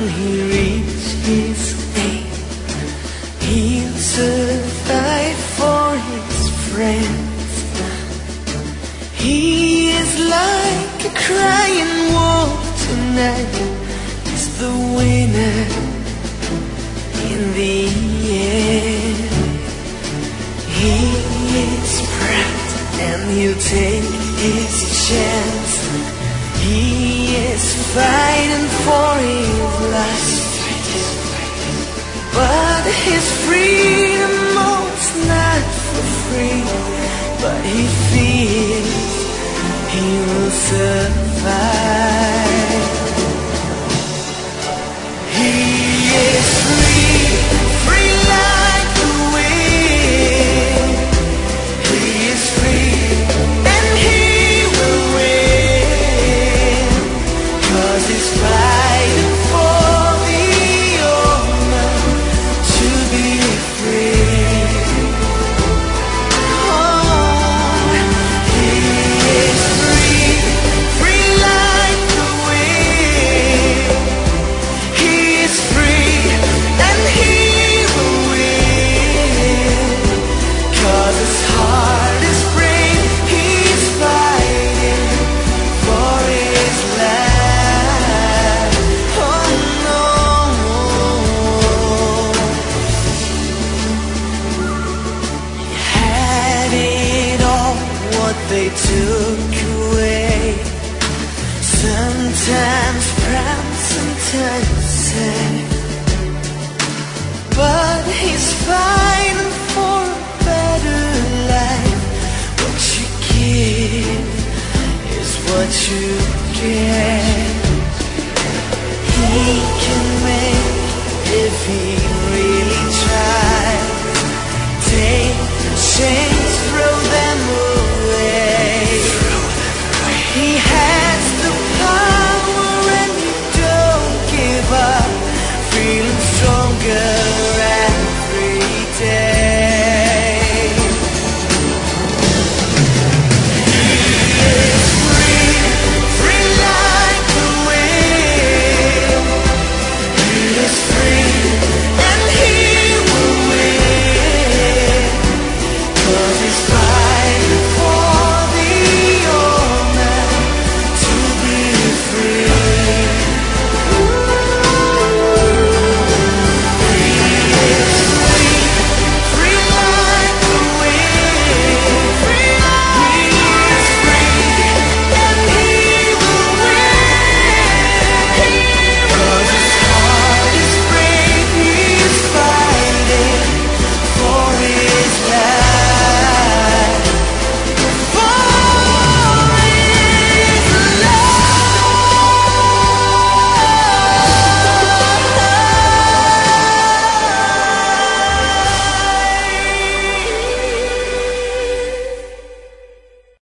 he reaches his aim, he'll survive for his friends. He is like a crying wolf tonight. He's the winner in the end. He is proud and he'll take his chance. He is fighting for his life, but his freedom was not for free. But he feels he will survive. He is free, free like the wind. He is free and he will win, 'cause he's fighting for the honor to be free. Oh, he is free, free like the wind. He is free and he will win, 'cause his heart is brave. He's fighting for his life. Oh no, he had it all, what they took away. Sometimes proud, sometimes sad, but he's fighting for a better life. What you give is what you get. He can make if he really tries. Take a chance.